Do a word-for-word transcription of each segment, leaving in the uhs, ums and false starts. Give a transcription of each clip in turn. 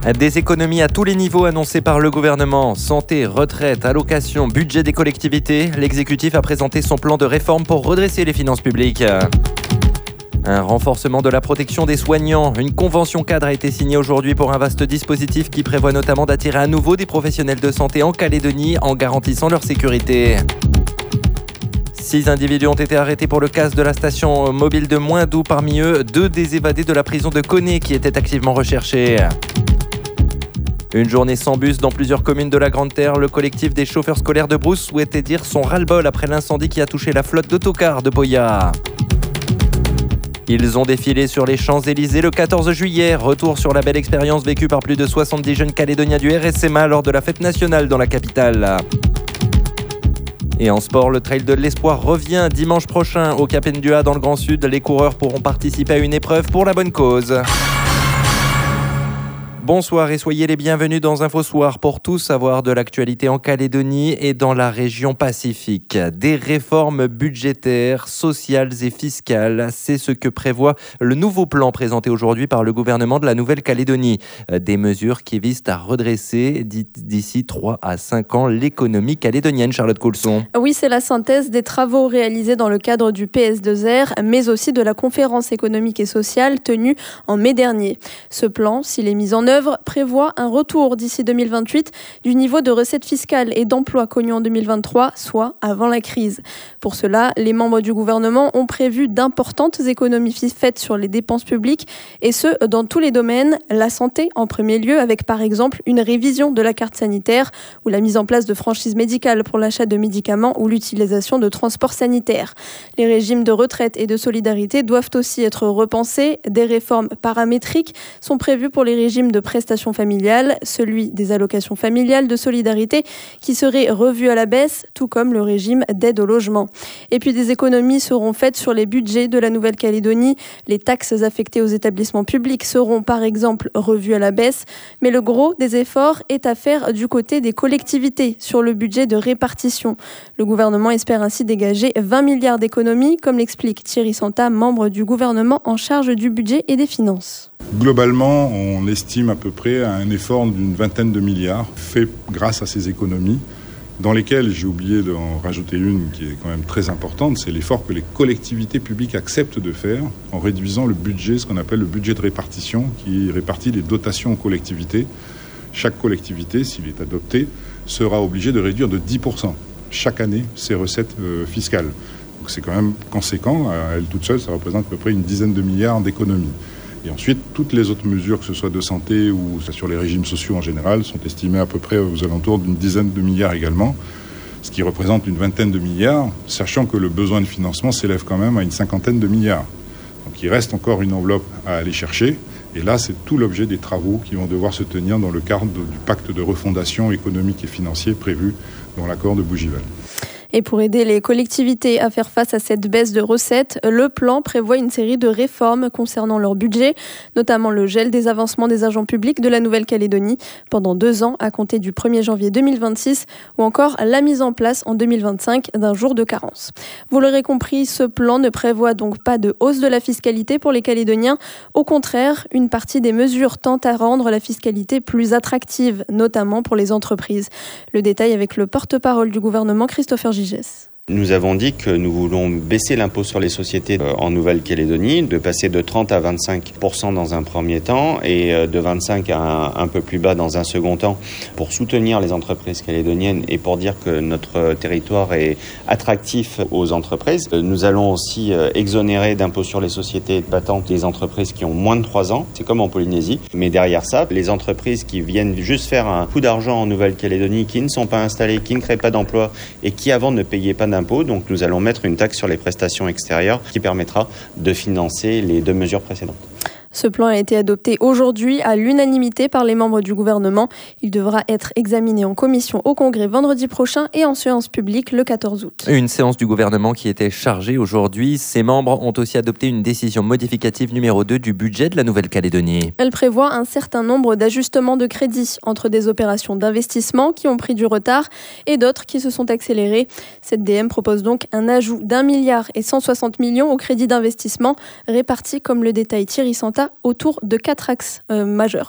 Des économies à tous les niveaux annoncées par le gouvernement. Santé, retraite, allocations, budget des collectivités. L'exécutif a présenté son plan de réforme pour redresser les finances publiques. Un renforcement de la protection des soignants. Une convention cadre a été signée aujourd'hui pour un vaste dispositif qui prévoit notamment d'attirer à nouveau des professionnels de santé en Calédonie en garantissant leur sécurité. Six individus ont été arrêtés pour le casse de la station mobile de Moindou. Parmi eux, deux des évadés de la prison de Koné qui étaient activement recherchés. Une journée sans bus dans plusieurs communes de la Grande Terre. Le collectif des chauffeurs scolaires de Brousse souhaitait dire son ras-le-bol après l'incendie qui a touché la flotte d'autocars de Boya. Ils ont défilé sur les Champs-Élysées le quatorze juillet. Retour sur la belle expérience vécue par plus de soixante-dix jeunes Calédoniens du R S M A lors de la fête nationale dans la capitale. Et en sport, le Trail de l'Espoir revient dimanche prochain au Cap Ndua dans le Grand Sud. Les coureurs pourront participer à une épreuve pour la bonne cause. Bonsoir et soyez les bienvenus dans InfoSoir pour tout savoir de l'actualité en Calédonie et dans la région Pacifique. Des réformes budgétaires, sociales et fiscales, c'est ce que prévoit le nouveau plan présenté aujourd'hui par le gouvernement de la Nouvelle-Calédonie. Des mesures qui visent à redresser d'ici trois à cinq ans l'économie calédonienne. Charlotte Coulson. Oui, c'est la synthèse des travaux réalisés dans le cadre du P S deux R, mais aussi de la conférence économique et sociale tenue en mai dernier. Ce plan, s'il est mis en œuvre, prévoit un retour d'ici deux mille vingt-huit du niveau de recettes fiscales et d'emplois connu en deux mille vingt-trois, soit avant la crise. Pour cela, les membres du gouvernement ont prévu d'importantes économies faites sur les dépenses publiques et ce, dans tous les domaines, la santé en premier lieu, avec par exemple une révision de la carte sanitaire ou la mise en place de franchises médicales pour l'achat de médicaments ou l'utilisation de transports sanitaires. Les régimes de retraite et de solidarité doivent aussi être repensés. Des réformes paramétriques sont prévues pour les régimes de prestations familiales, celui des allocations familiales de solidarité qui serait revu à la baisse, tout comme le régime d'aide au logement. Et puis des économies seront faites sur les budgets de la Nouvelle-Calédonie. Les taxes affectées aux établissements publics seront par exemple revues à la baisse, mais le gros des efforts est à faire du côté des collectivités sur le budget de répartition. Le gouvernement espère ainsi dégager vingt milliards d'économies, comme l'explique Thierry Santa, membre du gouvernement en charge du budget et des finances. Globalement, on estime à peu près à un effort d'une vingtaine de milliards fait grâce à ces économies, dans lesquelles j'ai oublié d'en rajouter une qui est quand même très importante, c'est l'effort que les collectivités publiques acceptent de faire en réduisant le budget, ce qu'on appelle le budget de répartition, qui répartit les dotations aux collectivités. Chaque collectivité, s'il est adopté, sera obligée de réduire de dix pour cent chaque année ses recettes euh, fiscales. Donc c'est quand même conséquent, à elle toute seule, ça représente à peu près une dizaine de milliards d'économies. Et ensuite, toutes les autres mesures, que ce soit de santé ou sur les régimes sociaux en général, sont estimées à peu près aux alentours d'une dizaine de milliards également, ce qui représente une vingtaine de milliards, sachant que le besoin de financement s'élève quand même à une cinquantaine de milliards. Donc il reste encore une enveloppe à aller chercher. Et là, c'est tout l'objet des travaux qui vont devoir se tenir dans le cadre du pacte de refondation économique et financier prévu dans l'accord de Bougival. Et pour aider les collectivités à faire face à cette baisse de recettes, le plan prévoit une série de réformes concernant leur budget, notamment le gel des avancements des agents publics de la Nouvelle-Calédonie pendant deux ans à compter du premier janvier deux mille vingt-six ou encore la mise en place en deux mille vingt-cinq d'un jour de carence. Vous l'aurez compris, ce plan ne prévoit donc pas de hausse de la fiscalité pour les Calédoniens. Au contraire, une partie des mesures tend à rendre la fiscalité plus attractive, notamment pour les entreprises. Le détail avec le porte-parole du gouvernement, Christopher Gigès. Nous avons dit que nous voulons baisser l'impôt sur les sociétés en Nouvelle-Calédonie, de passer de trente à vingt-cinq pour cent dans un premier temps et de vingt-cinq à un, un peu plus bas dans un second temps pour soutenir les entreprises calédoniennes et pour dire que notre territoire est attractif aux entreprises. Nous allons aussi exonérer d'impôt sur les sociétés et de patente les entreprises qui ont moins de trois ans. C'est comme en Polynésie. Mais derrière ça, les entreprises qui viennent juste faire un coup d'argent en Nouvelle-Calédonie, qui ne sont pas installées, qui ne créent pas d'emplois et qui avant ne payaient pas d'impôts. Donc nous allons mettre une taxe sur les prestations extérieures qui permettra de financer les deux mesures précédentes. Ce plan a été adopté aujourd'hui à l'unanimité par les membres du gouvernement. Il devra être examiné en commission au Congrès vendredi prochain et en séance publique le quatorze août. Une séance du gouvernement qui était chargée aujourd'hui. Ses membres ont aussi adopté une décision modificative numéro deux du budget de la Nouvelle-Calédonie. Elle prévoit un certain nombre d'ajustements de crédits entre des opérations d'investissement qui ont pris du retard et d'autres qui se sont accélérées. Cette D M propose donc un ajout d'un milliard et cent soixante millions au crédit d'investissement répartis, comme le détaille Thierry Santa, autour de quatre axes euh, majeurs.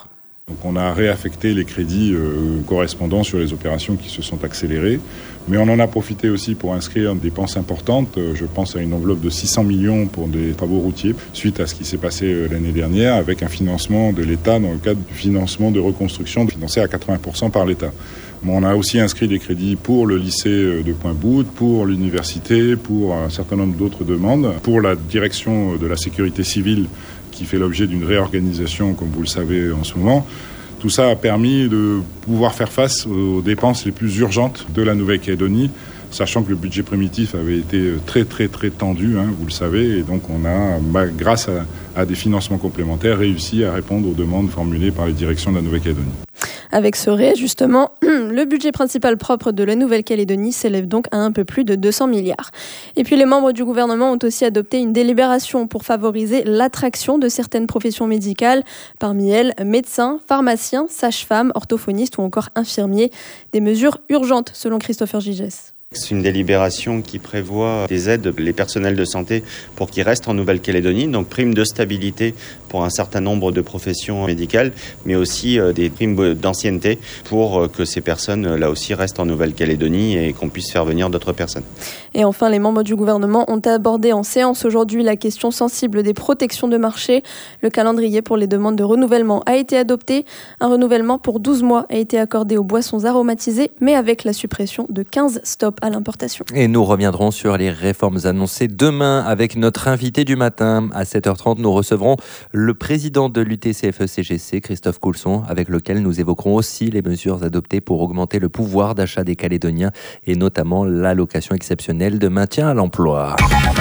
Donc on a réaffecté les crédits euh, correspondants sur les opérations qui se sont accélérées. Mais on en a profité aussi pour inscrire une dépense importante. Je pense à une enveloppe de six cents millions pour des travaux routiers, suite à ce qui s'est passé l'année dernière, avec un financement de l'État dans le cadre du financement de reconstruction, financé à quatre-vingts pour cent par l'État. On a aussi inscrit des crédits pour le lycée de Pointe-Boute, pour l'université, pour un certain nombre d'autres demandes, pour la direction de la sécurité civile qui fait l'objet d'une réorganisation, comme vous le savez en ce moment. Tout ça a permis de pouvoir faire face aux dépenses les plus urgentes de la Nouvelle-Calédonie, sachant que le budget primitif avait été très très très tendu, hein, vous le savez, et donc on a, grâce à, à des financements complémentaires, réussi à répondre aux demandes formulées par les directions de la Nouvelle-Calédonie. Avec ce réajustement, le budget principal propre de la Nouvelle-Calédonie s'élève donc à un peu plus de deux cents milliards. Et puis les membres du gouvernement ont aussi adopté une délibération pour favoriser l'attraction de certaines professions médicales, parmi elles médecins, pharmaciens, sages-femmes, orthophonistes ou encore infirmiers. Des mesures urgentes selon Christopher Gigès. C'est une délibération qui prévoit des aides les personnels de santé pour qu'ils restent en Nouvelle-Calédonie, donc prime de stabilité pour un certain nombre de professions médicales, mais aussi des primes d'ancienneté pour que ces personnes, là aussi, restent en Nouvelle-Calédonie et qu'on puisse faire venir d'autres personnes. Et enfin, les membres du gouvernement ont abordé en séance aujourd'hui la question sensible des protections de marché. Le calendrier pour les demandes de renouvellement a été adopté. Un renouvellement pour douze mois a été accordé aux boissons aromatisées, mais avec la suppression de quinze stops à l'importation. Et nous reviendrons sur les réformes annoncées demain avec notre invité du matin. À sept heures trente, nous recevrons le président de l'U T C F E C G C, Christophe Coulson, avec lequel nous évoquerons aussi les mesures adoptées pour augmenter le pouvoir d'achat des Calédoniens et notamment l'allocation exceptionnelle de maintien à l'emploi.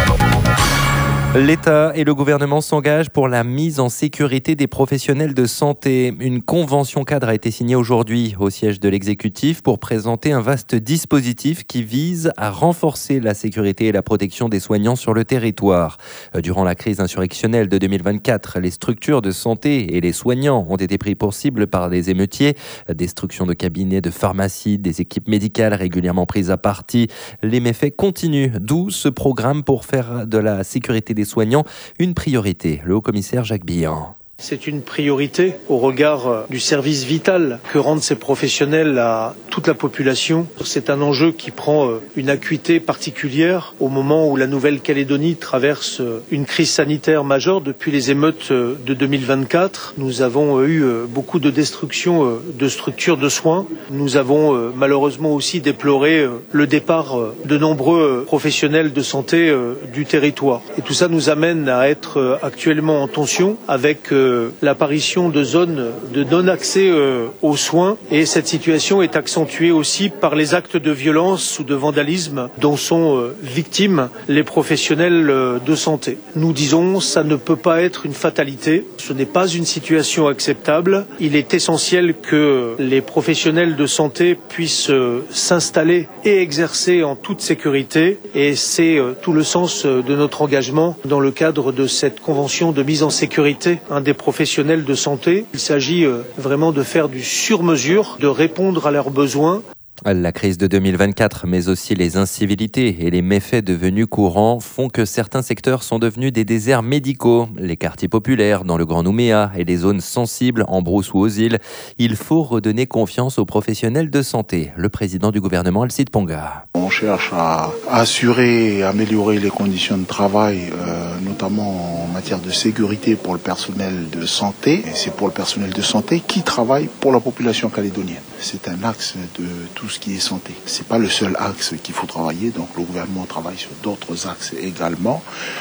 L'État et le gouvernement s'engagent pour la mise en sécurité des professionnels de santé. Une convention cadre a été signée aujourd'hui au siège de l'exécutif pour présenter un vaste dispositif qui vise à renforcer la sécurité et la protection des soignants sur le territoire. Durant la crise insurrectionnelle de deux mille vingt-quatre, les structures de santé et les soignants ont été pris pour cible par des émeutiers, destruction de cabinets de pharmacie, des équipes médicales régulièrement prises à partie. Les méfaits continuent, d'où ce programme pour faire de la sécurité des soignants une priorité. Le haut-commissaire Jacques Billan. C'est une priorité au regard du service vital que rendent ces professionnels à toute la population. C'est un enjeu qui prend une acuité particulière au moment où la Nouvelle-Calédonie traverse une crise sanitaire majeure depuis les émeutes de deux mille vingt-quatre. Nous avons eu beaucoup de destruction de structures de soins. Nous avons malheureusement aussi déploré le départ de nombreux professionnels de santé du territoire. Et tout ça nous amène à être actuellement en tension avec l'apparition de zones de non-accès euh, aux soins, et cette situation est accentuée aussi par les actes de violence ou de vandalisme dont sont euh, victimes les professionnels euh, de santé. Nous disons, ça ne peut pas être une fatalité, ce n'est pas une situation acceptable. Il est essentiel que les professionnels de santé puissent euh, s'installer et exercer en toute sécurité, et c'est euh, tout le sens euh, de notre engagement dans le cadre de cette convention de mise en sécurité hein, des professionnels de santé. Il s'agit vraiment de faire du sur-mesure, de répondre à leurs besoins. La crise de deux mille vingt-quatre, mais aussi les incivilités et les méfaits devenus courants font que certains secteurs sont devenus des déserts médicaux. Les quartiers populaires dans le Grand Nouméa et les zones sensibles en brousse ou aux îles. Il faut redonner confiance aux professionnels de santé. Le président du gouvernement, Alcide Ponga. On cherche à assurer et améliorer les conditions de travail, euh, notamment en matière de sécurité pour le personnel de santé. Et c'est pour le personnel de santé qui travaille pour la population calédonienne. C'est un axe de tout ce qui est santé. C'est pas le seul axe qu'il faut travailler, donc le gouvernement travaille sur d'autres axes également.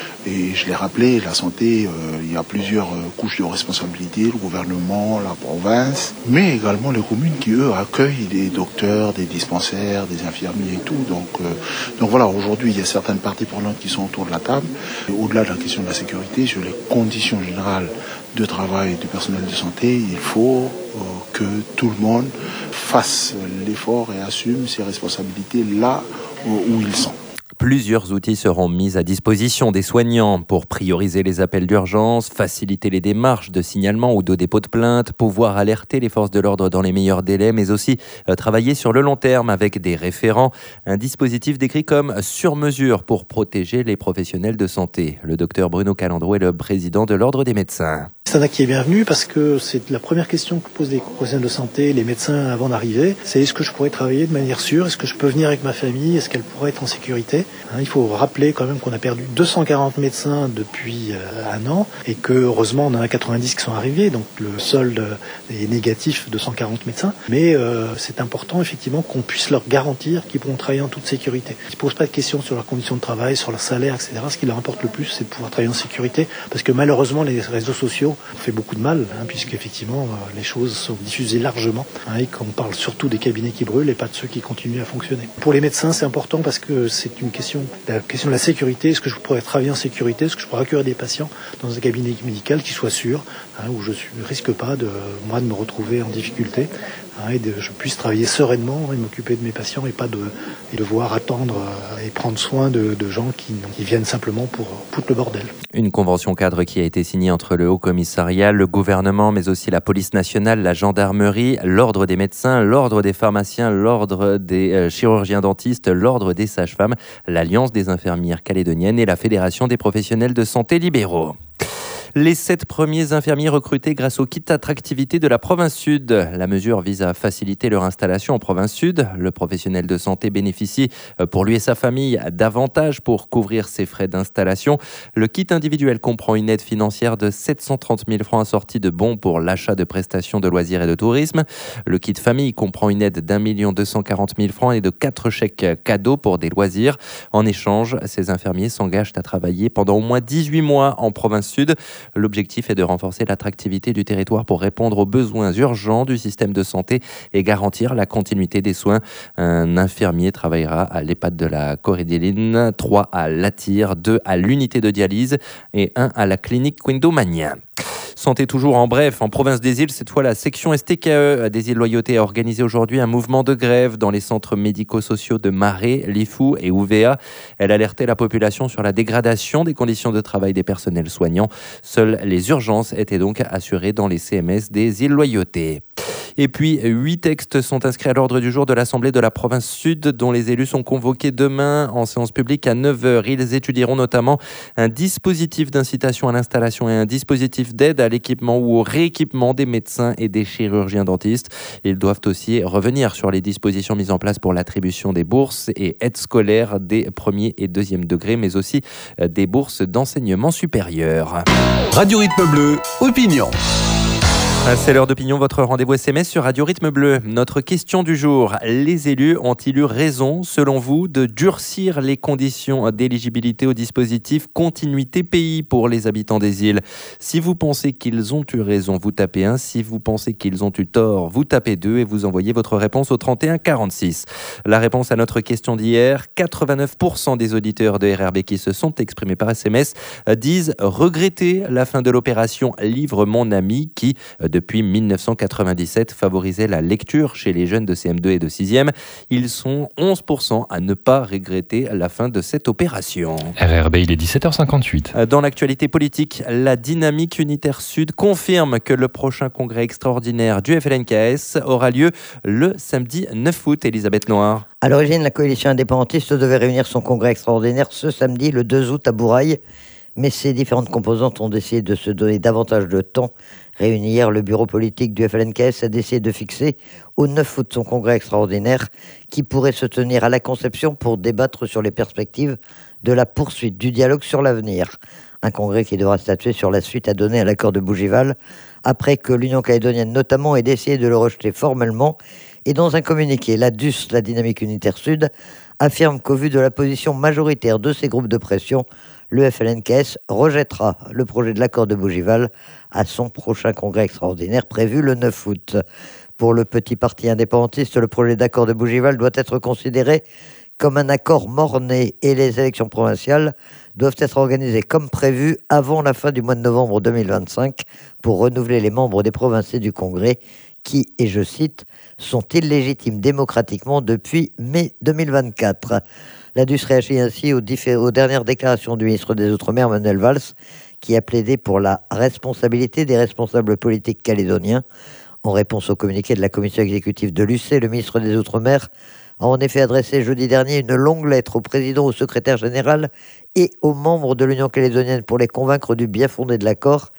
Et je l'ai rappelé, la santé, euh, il y a plusieurs euh, couches de responsabilité, le gouvernement, la province, mais également les communes qui, eux, accueillent des docteurs, des dispensaires, des infirmiers et tout. Donc, euh, donc voilà, aujourd'hui, il y a certaines parties prenantes qui sont autour de la table. Et au-delà de la question de la sécurité, sur les conditions générales de travail du personnel de santé, il faut euh, que tout le monde fasse l'effort et assume ses responsabilités là où ils sont. Plusieurs outils seront mis à disposition des soignants pour prioriser les appels d'urgence, faciliter les démarches de signalement ou de dépôt de plainte, pouvoir alerter les forces de l'ordre dans les meilleurs délais, mais aussi euh, travailler sur le long terme avec des référents. Un dispositif décrit comme sur mesure pour protéger les professionnels de santé. Le docteur Bruno Calandro est le président de l'Ordre des médecins. C'est un acte qui est bienvenu parce que c'est la première question que posent les professionnels de santé, les médecins avant d'arriver. C'est est-ce que je pourrais travailler de manière sûre? Est-ce que je peux venir avec ma famille? Est-ce qu'elle pourrait être en sécurité? Hein, il faut rappeler quand même qu'on a perdu deux cent quarante médecins depuis euh, un an et que heureusement on en a quatre-vingt-dix qui sont arrivés. Donc le solde est négatif de cent quarante médecins. Mais euh, c'est important effectivement qu'on puisse leur garantir qu'ils pourront travailler en toute sécurité. Ils ne posent pas de questions sur leurs conditions de travail, sur leur salaire, et cetera. Ce qui leur importe le plus, c'est de pouvoir travailler en sécurité parce que malheureusement les réseaux sociaux fait beaucoup de mal, hein, puisqu'effectivement euh, les choses sont diffusées largement, hein, et qu'on parle surtout des cabinets qui brûlent et pas de ceux qui continuent à fonctionner. Pour les médecins, c'est important parce que c'est une question, la question de la sécurité. Est-ce que je pourrais travailler en sécurité? Est-ce que je pourrais accueillir des patients dans un cabinet médical qui soit sûr, hein, où je ne risque pas de moi de me retrouver en difficulté, hein, et de, je puisse travailler sereinement et m'occuper de mes patients et pas de et devoir attendre euh, et prendre soin de, de gens qui, qui viennent simplement pour foutre le bordel. Une convention cadre qui a été signée entre le Haut-Commissariat, le gouvernement, mais aussi la police nationale, la gendarmerie, l'ordre des médecins, l'ordre des pharmaciens, l'ordre des euh, chirurgiens dentistes, l'ordre des sages-femmes, l'Alliance des infirmières calédoniennes et la Fédération des professionnels de santé libéraux. Les sept premiers infirmiers recrutés grâce au kit attractivité de la province sud. La mesure vise à faciliter leur installation en province sud. Le professionnel de santé bénéficie pour lui et sa famille d'avantages pour couvrir ses frais d'installation. Le kit individuel comprend une aide financière de sept cent trente mille francs assortie de bons pour l'achat de prestations de loisirs et de tourisme. Le kit famille comprend une aide d'un million deux cent quarante mille francs et de quatre chèques cadeaux pour des loisirs. En échange, ces infirmiers s'engagent à travailler pendant au moins dix-huit mois en province sud. L'objectif est de renforcer l'attractivité du territoire pour répondre aux besoins urgents du système de santé et garantir la continuité des soins. Un infirmier travaillera à l'EHPAD de la Corridéline, trois à l'Attire, deux à l'unité de dialyse et un à la clinique Quindomania. Santé toujours en bref, en province des îles, cette fois la section S T K E des îles Loyauté a organisé aujourd'hui un mouvement de grève dans les centres médico-sociaux de Marais, Lifou et Ouvéa. Elle alertait la population sur la dégradation des conditions de travail des personnels soignants. Seules les urgences étaient donc assurées dans les C M S des îles Loyauté. Et puis, huit textes sont inscrits à l'ordre du jour de l'Assemblée de la province sud, dont les élus sont convoqués demain en séance publique à neuf heures. Ils étudieront notamment un dispositif d'incitation à l'installation et un dispositif d'aide à l'équipement ou au rééquipement des médecins et des chirurgiens dentistes. Ils doivent aussi revenir sur les dispositions mises en place pour l'attribution des bourses et aides scolaires des premier et deuxième degrés, mais aussi des bourses d'enseignement supérieur. Radio Rythme Bleu, opinion. C'est l'heure d'opinion, votre rendez-vous S M S sur Radio Rythme Bleu. Notre question du jour, les élus ont-ils eu raison, selon vous, de durcir les conditions d'éligibilité au dispositif Continuité Pays pour les habitants des îles? Si vous pensez qu'ils ont eu raison, vous tapez un. Si vous pensez qu'ils ont eu tort, vous tapez deux et vous envoyez votre réponse au trente et un quarante-six. La réponse à notre question d'hier, quatre-vingt-neuf pour cent des auditeurs de R R B qui se sont exprimés par S M S disent regretter la fin de l'opération Livre mon ami qui, depuis mille neuf cent quatre-vingt-dix-sept, favorisait la lecture chez les jeunes de C M deux et de sixième. Ils sont onze pour cent à ne pas regretter la fin de cette opération. R R B, il est dix-sept heures cinquante-huit. Dans l'actualité politique, la Dynamique Unitaire Sud confirme que le prochain congrès extraordinaire du F L N K S aura lieu le samedi neuf août. Elisabeth Noir. À l'origine, la coalition indépendantiste devait réunir son congrès extraordinaire ce samedi, le deux août, à Bourail. Mais ces différentes composantes ont décidé de se donner davantage de temps. Réuni hier, le bureau politique du F L N K S a décidé de fixer au neuf août son congrès extraordinaire qui pourrait se tenir à la Conception pour débattre sur les perspectives de la poursuite du dialogue sur l'avenir. Un congrès qui devra statuer sur la suite à donner à l'accord de Bougival après que l'Union calédonienne notamment ait décidé de le rejeter formellement. Et dans un communiqué, la D U S, la Dynamique Unitaire Sud, affirme qu'au vu de la position majoritaire de ces groupes de pression, le F L N K S rejettera le projet de l'accord de Bougival à son prochain congrès extraordinaire prévu le neuf août. Pour le petit parti indépendantiste, le projet d'accord de Bougival doit être considéré comme un accord mort-né et les élections provinciales doivent être organisées comme prévu avant la fin du mois de novembre deux mille vingt-cinq pour renouveler les membres des provinces et du Congrès qui, et je cite, sont illégitimes démocratiquement depuis mai deux mille vingt-quatre. La D U S réagit ainsi aux, diffé- aux dernières déclarations du ministre des Outre-mer, Manuel Valls, qui a plaidé pour la responsabilité des responsables politiques calédoniens. En réponse au communiqué de la commission exécutive de l'U C, le ministre des Outre-mer a en effet adressé jeudi dernier une longue lettre au président, au secrétaire général et aux membres de l'Union calédonienne pour les convaincre du bien fondé de l'accord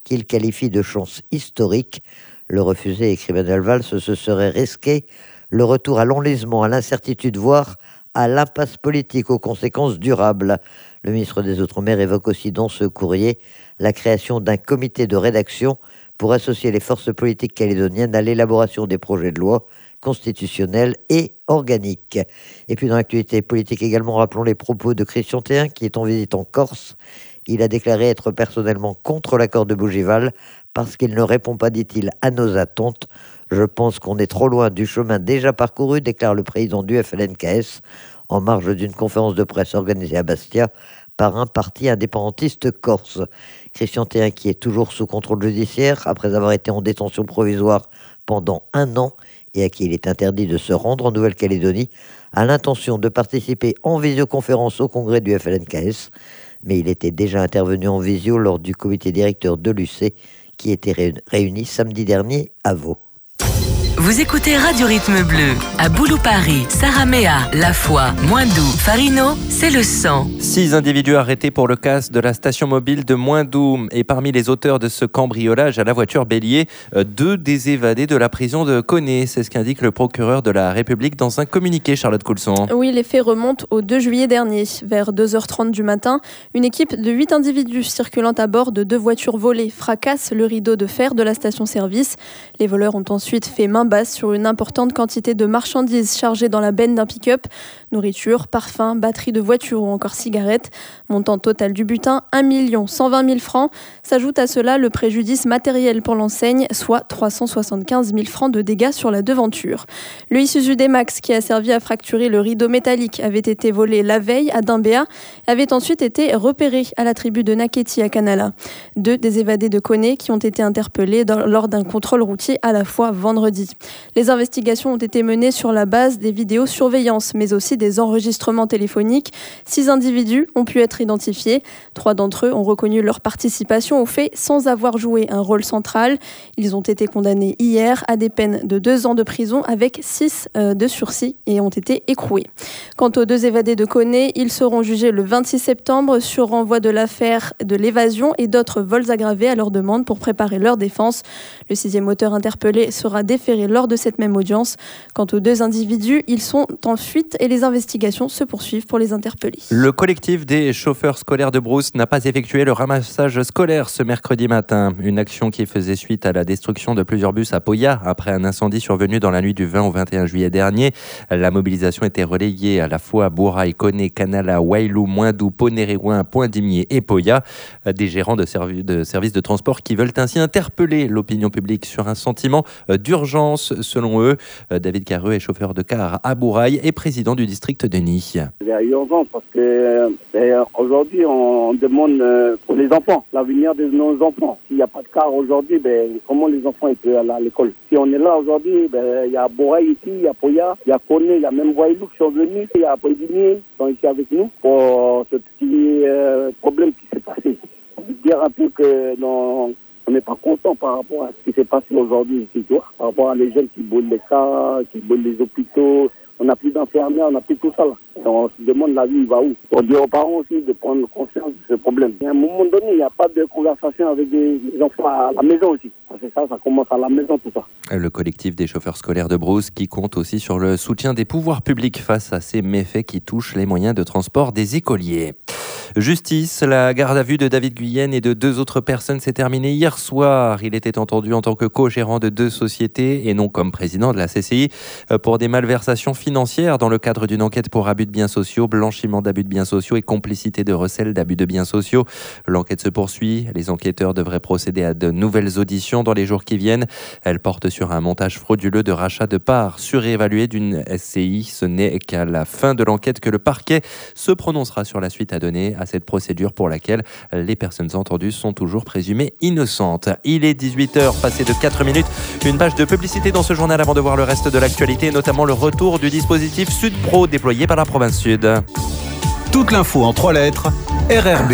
qu'il qualifie de chance historique. Le refuser, écrit Manuel Valls, ce serait risquer le retour à l'enlisement, à l'incertitude, voire à l'impasse politique aux conséquences durables. Le ministre des Outre-mer évoque aussi dans ce courrier la création d'un comité de rédaction pour associer les forces politiques calédoniennes à l'élaboration des projets de loi constitutionnels et organiques. Et puis dans l'actualité politique également, rappelons les propos de Christian Théin qui est en visite en Corse. Il a déclaré être personnellement contre l'accord de Bougival parce qu'il ne répond pas, dit-il, à nos attentes. Je pense qu'on est trop loin du chemin déjà parcouru, déclare le président du F L N K S en marge d'une conférence de presse organisée à Bastia par un parti indépendantiste corse. Christian Théin, qui est toujours sous contrôle judiciaire après avoir été en détention provisoire pendant un an et à qui il est interdit de se rendre en Nouvelle-Calédonie, a l'intention de participer en visioconférence au congrès du F L N K S, mais il était déjà intervenu en visio lors du comité directeur de l'U C qui était réuni samedi dernier à Vaud. Vous écoutez Radio Rythme Bleu. À Boulou-Paris, Saramea, La Foix, Moindou, Farino, c'est le cent. Six individus arrêtés pour le casse de la station mobile de Moindou. Et parmi les auteurs de ce cambriolage à la voiture bélier, deux des évadés de la prison de Koné. C'est ce qu'indique le procureur de la République dans un communiqué, Charlotte Coulson. Oui, les faits remontent au deux juillet dernier. Vers deux heures trente du matin, une équipe de huit individus circulant à bord de deux voitures volées fracasse le rideau de fer de la station-service. Les voleurs ont ensuite fait main basse sur une importante quantité de marchandises chargées dans la benne d'un pick-up, nourriture, parfums, batteries de voitures ou encore cigarettes. Montant total du butin, un million cent vingt mille francs. S'ajoute à cela le préjudice matériel pour l'enseigne, soit trois cent soixante-quinze mille francs de dégâts sur la devanture. Le Isuzu D-Max, qui a servi à fracturer le rideau métallique, avait été volé la veille à Dimbéa, avait ensuite été repéré à la tribu de Naketi à Canala. Deux des évadés de Koné qui ont été interpellés dans, lors d'un contrôle routier à la fois vendredi. Les investigations ont été menées sur la base des vidéosurveillances, mais aussi des enregistrements téléphoniques. Six individus ont pu être identifiés. Trois d'entre eux ont reconnu leur participation au fait sans avoir joué un rôle central. Ils ont été condamnés hier à des peines de deux ans de prison avec six euh, de sursis et ont été écroués. Quant aux deux évadés de Koné, ils seront jugés le vingt-six septembre sur renvoi de l'affaire de l'évasion et d'autres vols aggravés à leur demande pour préparer leur défense. Le sixième auteur interpellé sera déféré lors de cette même audience. Quant aux deux individus, ils sont en fuite et les investigations se poursuivent pour les interpeller. Le collectif des chauffeurs scolaires de Brousse n'a pas effectué le ramassage scolaire ce mercredi matin. Une action qui faisait suite à la destruction de plusieurs bus à Poya après un incendie survenu dans la nuit du vingt au vingt et un juillet dernier. La mobilisation était relayée à la fois à Bourail, Koné, Canala, Wailou, Moindou, Ponéréouin, Pointe-Dimier et Poya. Des gérants de, servi- de services de transport qui veulent ainsi interpeller l'opinion publique sur un sentiment d'urgence. Selon eux, David Carreux est chauffeur de car à Bourail et président du district de Nice. Il y a urgence parce que euh, aujourd'hui on demande euh, pour les enfants, l'avenir de nos enfants. S'il n'y a pas de car aujourd'hui, ben, comment les enfants ils peuvent aller à l'école? Si on est là aujourd'hui, ben, il y a Bourail ici, il y a Poya, il y a Koné, il y a même Wailou qui sont venus, il y a Pointe-Dimier qui sont ici avec nous pour ce petit euh, problème qui s'est passé. On veut dire un peu que non, on n'est pas content par rapport à ce qui s'est passé aujourd'hui ici, tu vois, par rapport à les jeunes qui brûlent les cas, qui brûlent les hôpitaux. On n'a plus d'infirmières, on n'a plus tout ça là. Et on se demande la vie, il va où? On dit aux parents aussi de prendre conscience de ce problème. Et à un moment donné, il n'y a pas de conversation avec des enfants à la maison aussi. C'est ça, ça commence à la maison tout ça. Le collectif des chauffeurs scolaires de Brousse qui compte aussi sur le soutien des pouvoirs publics face à ces méfaits qui touchent les moyens de transport des écoliers. Justice, la garde à vue de David Guyenne et de deux autres personnes s'est terminée hier soir. Il était entendu en tant que co-gérant de deux sociétés et non comme président de la C C I pour des malversations financières dans le cadre d'une enquête pour abus de biens sociaux, blanchiment d'abus de biens sociaux et complicité de recel d'abus de biens sociaux. L'enquête se poursuit. Les enquêteurs devraient procéder à de nouvelles auditions dans les jours qui viennent. Elle porte sur un montage frauduleux de rachat de parts surévaluées d'une S C I. Ce n'est qu'à la fin de l'enquête que le parquet se prononcera sur la suite à donner à cette procédure pour laquelle les personnes entendues sont toujours présumées innocentes. Il est dix-huit heures, passé de quatre minutes. Une page de publicité dans ce journal avant de voir le reste de l'actualité, notamment le retour du dispositif Sud Pro déployé par la province Sud. Toute l'info en trois lettres, R R B.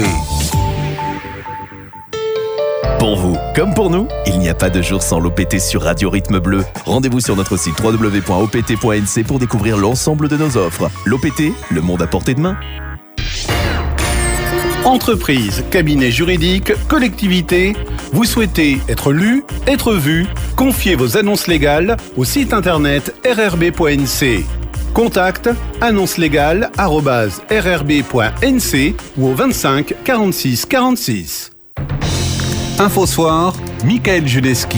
Pour vous, comme pour nous, il n'y a pas de jour sans l'O P T sur Radio Rythme Bleu. Rendez-vous sur notre site w w w point o p t point n c pour découvrir l'ensemble de nos offres. L'O P T, le monde à portée de main. Entreprise, cabinet juridique, collectivité, Vous souhaitez être lu, être vu? Confiez vos annonces légales au site internet r r b point n c. Contact annonce légale arobase r r b point n c ou au vingt-cinq quarante-six quarante-six. Info Soir, Michael Judeski.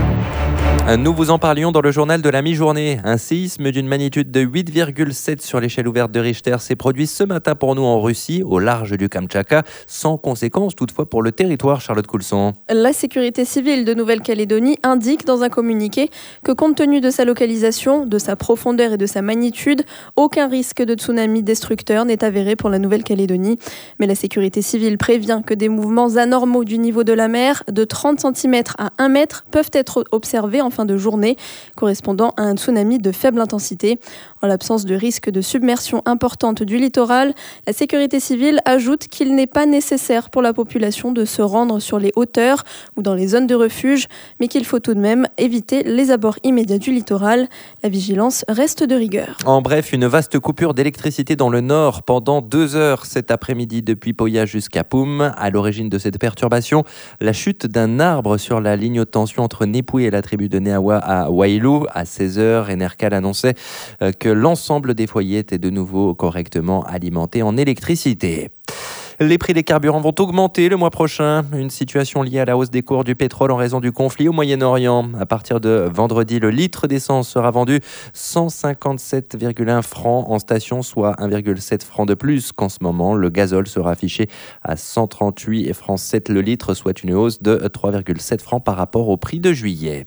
Nous vous en parlions dans le journal de la mi-journée. Un séisme d'une magnitude de huit virgule sept sur l'échelle ouverte de Richter s'est produit ce matin pour nous en Russie, au large du Kamtchatka, sans conséquence toutefois pour le territoire. Charlotte Coulson. La sécurité civile de Nouvelle-Calédonie indique dans un communiqué que compte tenu de sa localisation, de sa profondeur et de sa magnitude, aucun risque de tsunami destructeur n'est avéré pour la Nouvelle-Calédonie. Mais la sécurité civile prévient que des mouvements anormaux du niveau de la mer, de trente centimètres à un mètre, peuvent être observés en fin de journée, correspondant à un tsunami de faible intensité. En l'absence de risque de submersion importante du littoral, la sécurité civile ajoute qu'il n'est pas nécessaire pour la population de se rendre sur les hauteurs ou dans les zones de refuge, mais qu'il faut tout de même éviter les abords immédiats du littoral. La vigilance reste de rigueur. En bref, une vaste coupure d'électricité dans le nord pendant deux heures cet après-midi depuis Poya jusqu'à Poum. À l'origine de cette perturbation, la chute d'un arbre sur la ligne haute tension entre Népoué et la tribu de Néawa à Wailou. À seize heures, Enercal annonçait que l'ensemble des foyers étaient de nouveau correctement alimentés en électricité. Les prix des carburants vont augmenter le mois prochain. Une situation liée à la hausse des cours du pétrole en raison du conflit au Moyen-Orient. À partir de vendredi, le litre d'essence sera vendu cent cinquante-sept virgule un francs en station, soit un virgule sept francs de plus qu'en ce moment. Le gazole sera affiché à cent trente-huit francs sept le litre, soit une hausse de trois virgule sept francs par rapport au prix de juillet.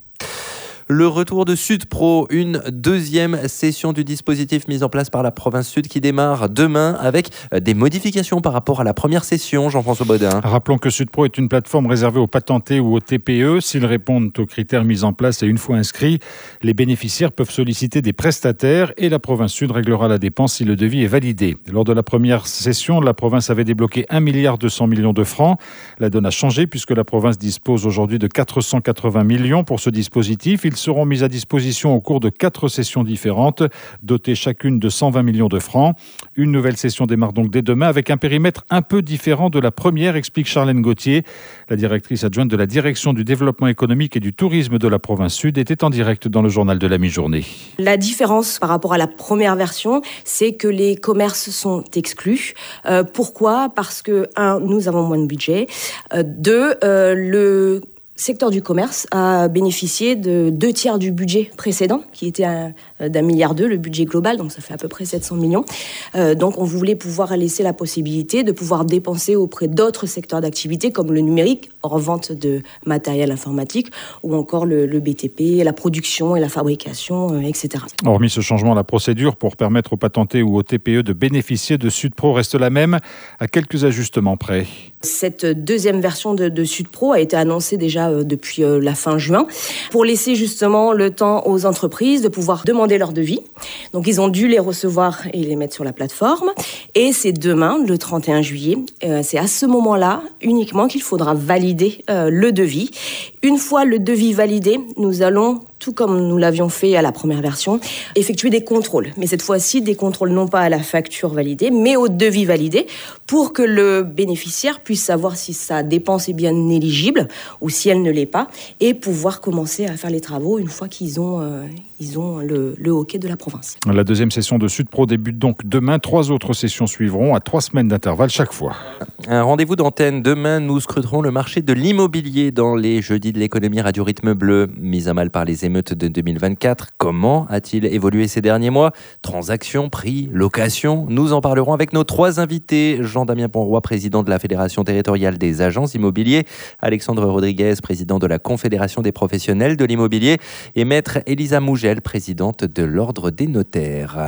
Le retour de Sudpro, une deuxième session du dispositif mis en place par la province Sud qui démarre demain avec des modifications par rapport à la première session. Jean-François Baudin. Rappelons que Sudpro est une plateforme réservée aux patentés ou aux T P E. S'ils répondent aux critères mis en place et une fois inscrits, les bénéficiaires peuvent solliciter des prestataires et la province Sud réglera la dépense si le devis est validé. Lors de la première session, la province avait débloqué un milliard deux cents millions de francs. La donne a changé puisque la province dispose aujourd'hui de quatre cent quatre-vingts millions pour ce dispositif. Ils seront mis à disposition au cours de quatre sessions différentes, dotées chacune de cent vingt millions de francs. Une nouvelle session démarre donc dès demain avec un périmètre un peu différent de la première, explique Charlène Gauthier. La directrice adjointe de la direction du développement économique et du tourisme de la province Sud était en direct dans le journal de la mi-journée. La différence par rapport à la première version, c'est que les commerces sont exclus. Euh, pourquoi ? Parce que, un, nous avons moins de budget. Euh, deux, euh, le secteur du commerce a bénéficié de deux tiers du budget précédent, qui était un, d'un milliard deux, le budget global, donc ça fait à peu près sept cents millions. Euh, donc on voulait pouvoir laisser la possibilité de pouvoir dépenser auprès d'autres secteurs d'activité, comme le numérique, hors vente de matériel informatique, ou encore le, le B T P, la production et la fabrication, euh, et cetera. Hormis ce changement, la procédure pour permettre aux patentés ou aux T P E de bénéficier de Sudpro reste la même, à quelques ajustements près. Cette deuxième version de, de Sudpro a été annoncée déjà euh, depuis euh, la fin juin, pour laisser justement le temps aux entreprises de pouvoir demander leur devis. Donc ils ont dû les recevoir et les mettre sur la plateforme. Et c'est demain, le trente et un juillet, euh, c'est à ce moment-là uniquement qu'il faudra valider euh, le devis. Une fois le devis validé, nous allons, tout comme nous l'avions fait à la première version, effectuer des contrôles. Mais cette fois-ci, des contrôles non pas à la facture validée, mais au devis validé, pour que le bénéficiaire puisse savoir si sa dépense est bien éligible ou si elle ne l'est pas, et pouvoir commencer à faire les travaux une fois qu'ils ont, euh, ils ont le, le OK de la province. La deuxième session de Sudpro débute donc demain. Trois autres sessions suivront à trois semaines d'intervalle chaque fois. Un rendez-vous d'antenne. Demain, nous scruterons le marché de l'immobilier dans les jeudis de l'économie Radio Rythme Bleu, mise à mal par les émeutes de deux mille vingt-quatre. Comment a-t-il évolué ces derniers mois ? Transactions, prix, location. Nous en parlerons avec nos trois invités. Jean-Damien Ponroy, président de la Fédération territoriale des agents immobiliers. Alexandre Rodriguez, président de la Confédération des professionnels de l'immobilier. Et maître Elisa Mougel, présidente de l'Ordre des notaires.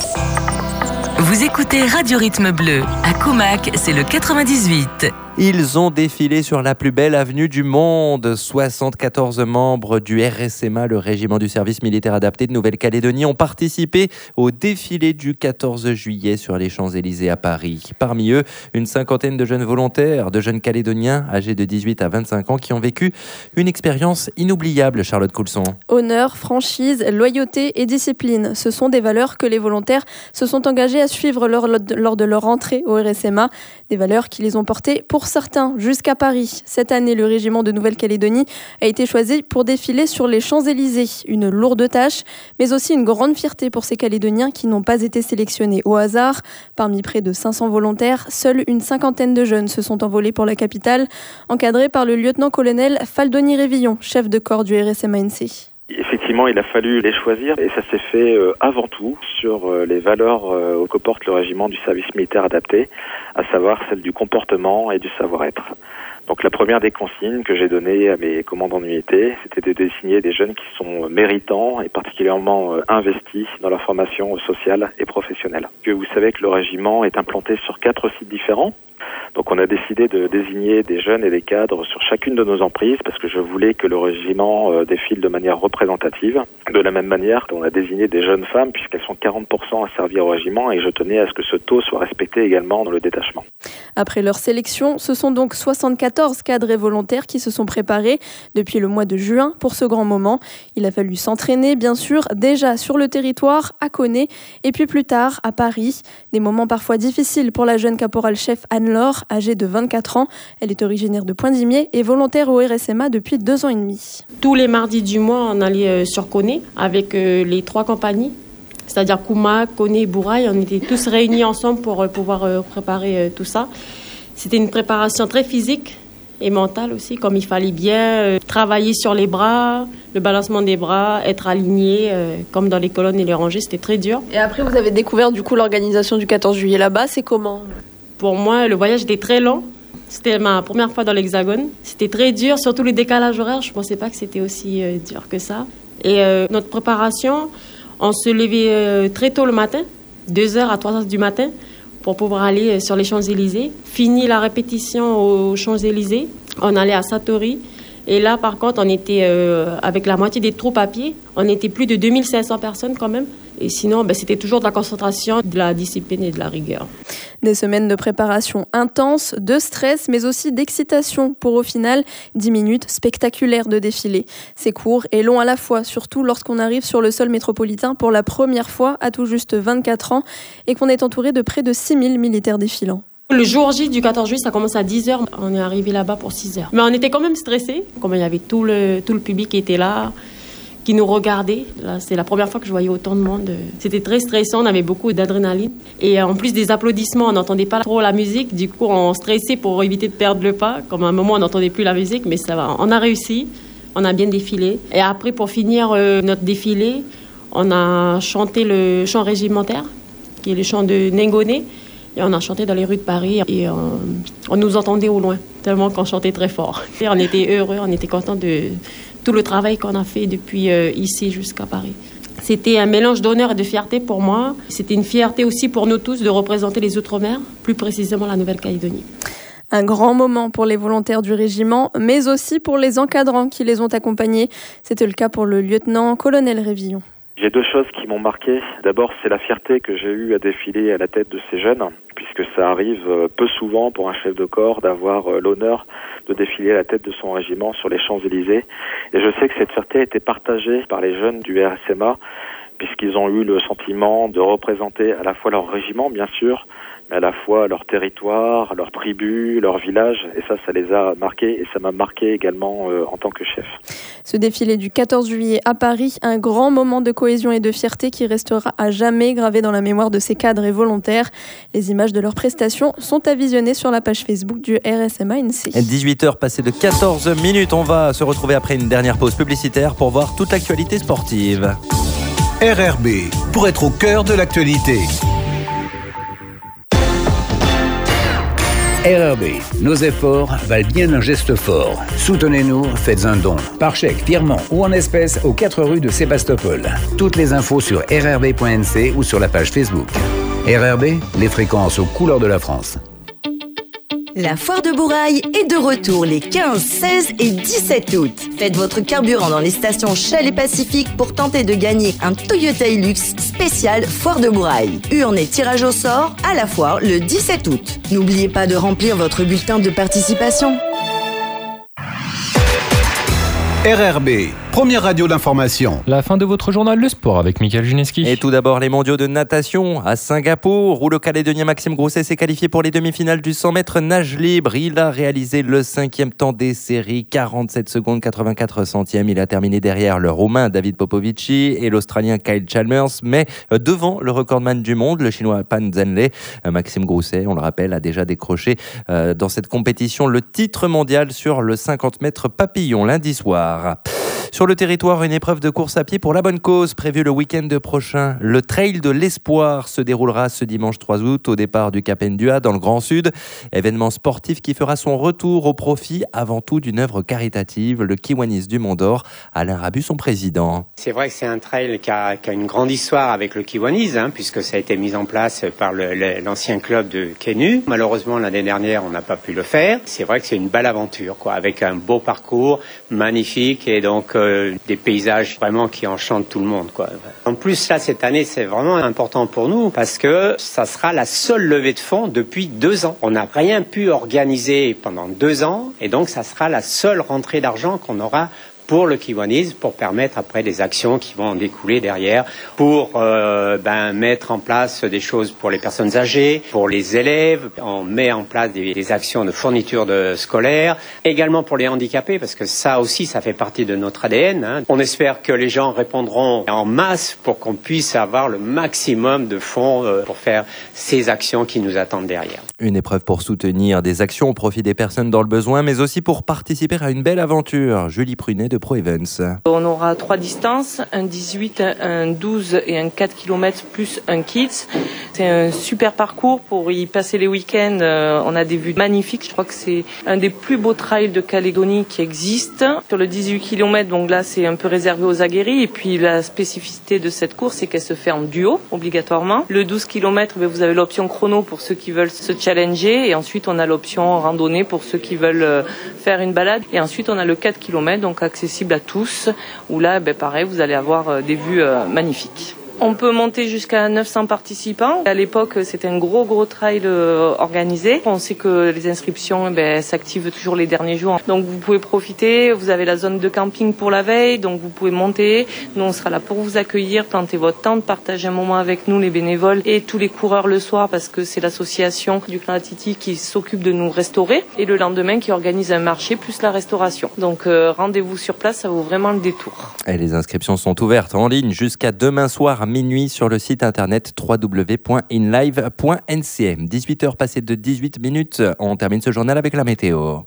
Vous écoutez Radio Rythme Bleu. À Coumac, c'est le quatre-vingt-dix-huit. Ils ont défilé sur la plus belle avenue du monde. soixante-quatorze membres du R S M A, le régiment du service militaire adapté de Nouvelle-Calédonie, ont participé au défilé du quatorze juillet sur les Champs-Élysées à Paris. Parmi eux, une cinquantaine de jeunes volontaires, de jeunes Calédoniens âgés de dix-huit à vingt-cinq ans qui ont vécu une expérience inoubliable. Charlotte Coulson. Honneur, franchise, loyauté et discipline. Ce sont des valeurs que les volontaires se sont engagés à suivre lors, lors de leur entrée au R S M A. Des valeurs qui les ont portés pour pour certains jusqu'à Paris. Cette année, le régiment de Nouvelle-Calédonie a été choisi pour défiler sur les Champs-Élysées. Une lourde tâche, mais aussi une grande fierté pour ces Calédoniens qui n'ont pas été sélectionnés au hasard. Parmi près de cinq cents volontaires, seule une cinquantaine de jeunes se sont envolés pour la capitale, encadrés par le lieutenant-colonel Faldoni Révillon, chef de corps du R S M A N C. Effectivement, il a fallu les choisir et ça s'est fait euh, avant tout sur euh, les valeurs euh, que porte le régiment du service militaire adapté, à savoir celle du comportement et du savoir-être. Donc la première des consignes que j'ai données à mes commandants d'unité, c'était de désigner des jeunes qui sont méritants et particulièrement euh, investis dans leur formation sociale et professionnelle. Que vous savez que le régiment est implanté sur quatre sites différents. Donc on a décidé de désigner des jeunes et des cadres sur chacune de nos emprises parce que je voulais que le régiment euh, défile de manière représentative. De la même manière, on a désigné des jeunes femmes puisqu'elles sont quarante pour cent à servir au régiment et je tenais à ce que ce taux soit respecté également dans le détachement. Après leur sélection, ce sont donc soixante-quatorze cadres et volontaires qui se sont préparés depuis le mois de juin pour ce grand moment. Il a fallu s'entraîner, bien sûr, déjà sur le territoire, à Coné, et puis plus tard à Paris. Des moments parfois difficiles pour la jeune caporal-chef Anne-Laure, âgée de vingt-quatre ans. Elle est originaire de Pointe-Dimier et volontaire au R S M A depuis deux ans et demi. Tous les mardis du mois, on allait sur Coné avec les trois compagnies. C'est-à-dire Kouma, Coné et Bourail, on était tous réunis ensemble pour pouvoir préparer tout ça. C'était une préparation très physique et mentale aussi, comme il fallait bien travailler sur les bras, le balancement des bras, être aligné, comme dans les colonnes et les rangées, c'était très dur. Et après, vous avez découvert du coup l'organisation du quatorze juillet là-bas, c'est comment ? Pour moi, le voyage était très long. C'était ma première fois dans l'Hexagone. C'était très dur, surtout le décalage horaire. Je ne pensais pas que c'était aussi dur que ça. Et euh, notre préparation... On se levait très tôt le matin, deux heures à trois heures du matin, pour pouvoir aller sur les Champs-Élysées. Fini la répétition aux Champs-Élysées, on allait à Satori. Et là, par contre, on était euh, avec la moitié des troupes à pied. On était plus de deux mille cinq cents personnes quand même. Et sinon, ben, c'était toujours de la concentration, de la discipline et de la rigueur. Des semaines de préparation intense, de stress, mais aussi d'excitation pour au final dix minutes spectaculaires de défilé. C'est court et long à la fois, surtout lorsqu'on arrive sur le sol métropolitain pour la première fois à tout juste vingt-quatre ans et qu'on est entouré de près de six mille militaires défilants. Le jour J du quatorze juillet, ça commence à dix heures. On est arrivé là-bas pour six heures. Mais on était quand même stressés, comme il y avait tout le, tout le public qui était là, qui nous regardait. Là, c'est la première fois que je voyais autant de monde. C'était très stressant, on avait beaucoup d'adrénaline. Et en plus des applaudissements, on n'entendait pas trop la musique. Du coup, on stressait pour éviter de perdre le pas. Comme à un moment, on n'entendait plus la musique, mais ça va. On a réussi, on a bien défilé. Et après, pour finir euh, notre défilé, on a chanté le chant régimentaire, qui est le chant de Nengoné. Et on a chanté dans les rues de Paris et on, on nous entendait au loin, tellement qu'on chantait très fort. Et on était heureux, on était contents de tout le travail qu'on a fait depuis euh, ici jusqu'à Paris. C'était un mélange d'honneur et de fierté pour moi. C'était une fierté aussi pour nous tous de représenter les Outre-mer, plus précisément la Nouvelle-Calédonie. Un grand moment pour les volontaires du régiment, mais aussi pour les encadrants qui les ont accompagnés. C'était le cas pour le lieutenant-colonel Révillon. J'ai deux choses qui m'ont marqué. D'abord, c'est la fierté que j'ai eue à défiler à la tête de ces jeunes, puisque ça arrive peu souvent pour un chef de corps d'avoir l'honneur de défiler à la tête de son régiment sur les Champs-Élysées. Et je sais que cette fierté a été partagée par les jeunes du R S M A, puisqu'ils ont eu le sentiment de représenter à la fois leur régiment, bien sûr, mais à la fois leur territoire, leur tribu, leur village. Et ça, ça les a marqués et ça m'a marqué également euh, en tant que chef. Ce défilé du quatorze juillet à Paris, un grand moment de cohésion et de fierté qui restera à jamais gravé dans la mémoire de ces cadres et volontaires. Les images de leurs prestations sont à visionner sur la page Facebook du R S M A N C. dix-huit heures passées de quatorze minutes. On va se retrouver après une dernière pause publicitaire pour voir toute l'actualité sportive. R R B, pour être au cœur de l'actualité. R R B, nos efforts valent bien un geste fort. Soutenez-nous, faites un don. Par chèque, virement ou en espèces aux quatre rues de Sébastopol. Toutes les infos sur r r b point n c ou sur la page Facebook. R R B, les fréquences aux couleurs de la France. La foire de Bourail est de retour les quinze, seize et dix-sept août. Faites votre carburant dans les stations Shell et Pacifique pour tenter de gagner un Toyota Hilux spécial foire de Bourail. Urne et tirage au sort à la foire le dix-sept août. N'oubliez pas de remplir votre bulletin de participation. R R B, première radio d'information. La fin de votre journal Le Sport avec Michael Gineski. Et tout d'abord, les mondiaux de natation à Singapour, où le Calédonien Maxime Grousset s'est qualifié pour les demi-finales du cent mètres nage libre. Il a réalisé le cinquième temps des séries, quarante-sept secondes quatre-vingt-quatre centièmes. Il a terminé derrière le Roumain David Popovici et l'Australien Kyle Chalmers, mais devant le recordman du monde, le Chinois Pan Zhenlei. Maxime Grousset, on le rappelle, a déjà décroché dans cette compétition le titre mondial sur le cinquante mètres papillon lundi soir. Sur le territoire, une épreuve de course à pied pour la bonne cause prévue le week-end prochain. Le Trail de l'Espoir se déroulera ce dimanche trois août au départ du Cap Ndua dans le Grand Sud. Événement sportif qui fera son retour au profit avant tout d'une œuvre caritative. Le Kiwanis du Mont d'Or, Alain Rabu, son président. C'est vrai que c'est un trail qui a, qui a une grande histoire avec le Kiwanis, hein, puisque ça a été mis en place par le, le, l'ancien club de Kenu. Malheureusement, l'année dernière, on n'a pas pu le faire. C'est vrai que c'est une belle aventure, quoi, avec un beau parcours magnifique et donc euh, des paysages vraiment qui enchantent tout le monde, quoi. En plus, là, cette année, c'est vraiment important pour nous parce que ça sera la seule levée de fonds depuis deux ans. On n'a rien pu organiser pendant deux ans et donc ça sera la seule rentrée d'argent qu'on aura pour le Kiwanis, pour permettre après des actions qui vont en découler derrière, pour euh, ben, mettre en place des choses pour les personnes âgées, pour les élèves. On met en place des, des actions de fourniture de scolaires, également pour les handicapés, parce que ça aussi, ça fait partie de notre A D N. Hein. On espère que les gens répondront en masse pour qu'on puisse avoir le maximum de fonds euh, pour faire ces actions qui nous attendent derrière. Une épreuve pour soutenir des actions au profit des personnes dans le besoin, mais aussi pour participer à une belle aventure. Julie Prunet de Pro Events. On aura trois distances, un dix-huit, un douze et un quatre kilomètres plus un kids. C'est un super parcours pour y passer les week-ends. On a des vues magnifiques. Je crois que c'est un des plus beaux trails de Calédonie qui existent. Sur le dix-huit kilomètres, donc là, c'est un peu réservé aux aguerris. Et puis la spécificité de cette course, c'est qu'elle se fait en duo, obligatoirement. Le douze kilomètres, vous avez l'option chrono pour ceux qui veulent se challenger. Et ensuite, on a l'option randonnée pour ceux qui veulent faire une balade. Et ensuite, on a le quatre kilomètres, donc accessible à tous, où là, ben, pareil, vous allez avoir des vues euh, magnifiques. On peut monter jusqu'à neuf cents participants. À l'époque, c'était un gros, gros trail euh, organisé. On sait que les inscriptions ben, s'activent toujours les derniers jours. Donc, vous pouvez profiter. Vous avez la zone de camping pour la veille. Donc, vous pouvez monter. Nous, on sera là pour vous accueillir, planter votre tente, partager un moment avec nous, les bénévoles et tous les coureurs le soir, parce que c'est l'association du Clan Atiti qui s'occupe de nous restaurer. Et le lendemain, qui organise un marché plus la restauration. Donc, euh, rendez-vous sur place. Ça vaut vraiment le détour. Et les inscriptions sont ouvertes en ligne jusqu'à demain soir à minuit sur le site internet w w w point inlive point n c m. dix-huit heures passées de dix-huit minutes. On termine ce journal avec la météo.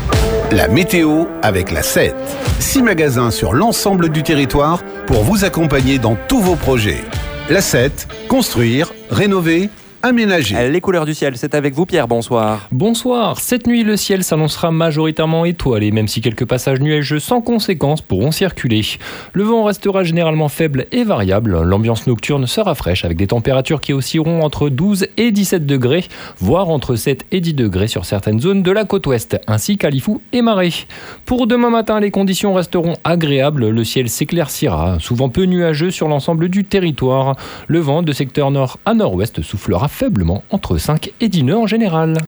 La météo avec la sept. Six magasins sur l'ensemble du territoire pour vous accompagner dans tous vos projets. La sept, construire, rénover, aménager. Les couleurs du ciel, c'est avec vous Pierre, bonsoir. Bonsoir. Cette nuit, le ciel s'annoncera majoritairement étoilé, même si quelques passages nuageux sans conséquence pourront circuler. Le vent restera généralement faible et variable. L'ambiance nocturne sera fraîche avec des températures qui oscilleront entre douze et dix-sept degrés, voire entre sept et dix degrés sur certaines zones de la côte ouest, ainsi qu'à Lifou et Marais. Pour demain matin, les conditions resteront agréables. Le ciel s'éclaircira, souvent peu nuageux sur l'ensemble du territoire. Le vent de secteur nord à nord-ouest soufflera faiblement entre cinq et dix nœuds en général.